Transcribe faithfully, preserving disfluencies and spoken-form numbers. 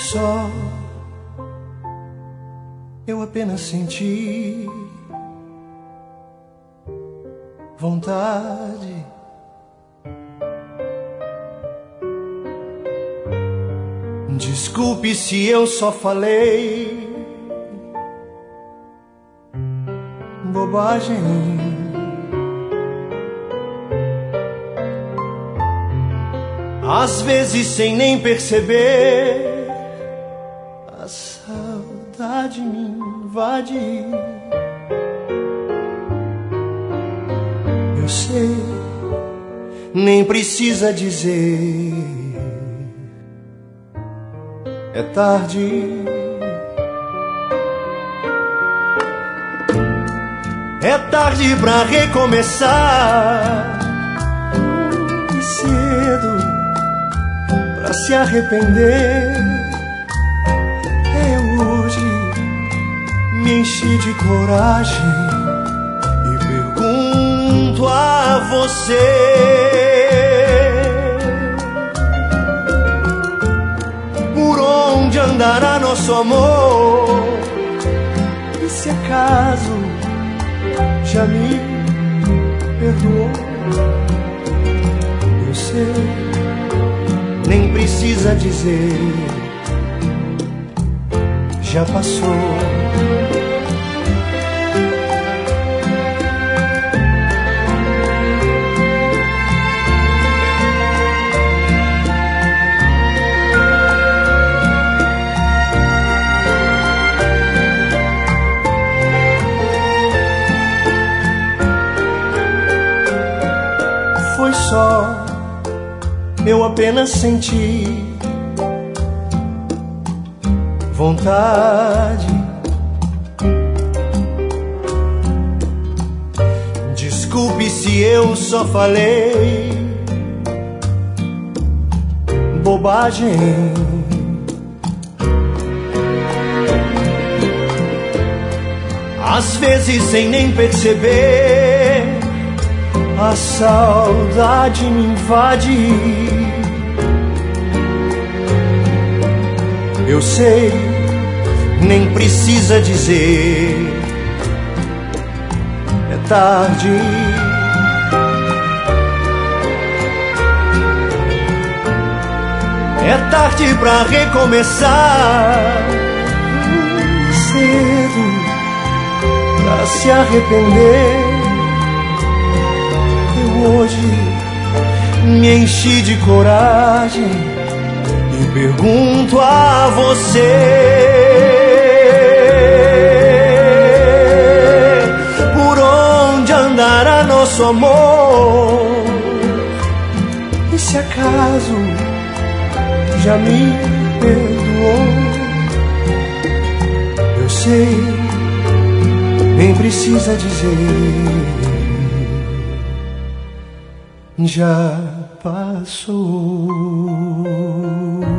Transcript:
só, eu apenas senti vontade. Desculpe se eu só falei bobagem. Às vezes sem nem perceber, a saudade me invade. Eu sei, nem precisa dizer, é tarde. É tarde pra recomeçar, e cedo pra se arrepender. Eu hoje me enchi de coragem e pergunto a você: por onde andará nosso amor? E se acaso já me perdoou? Eu sei, nem precisa dizer, já passou. Foi só, eu apenas senti vontade. Desculpe se eu só falei bobagem. Às vezes sem nem perceber, a saudade me invade. Eu sei, nem precisa dizer, é tarde. É tarde pra recomeçar, cedo pra se arrepender. Hoje me enchi de coragem e pergunto a você: por onde andará nosso amor? E se acaso já me perdoou? Eu sei, nem precisa dizer, já passou.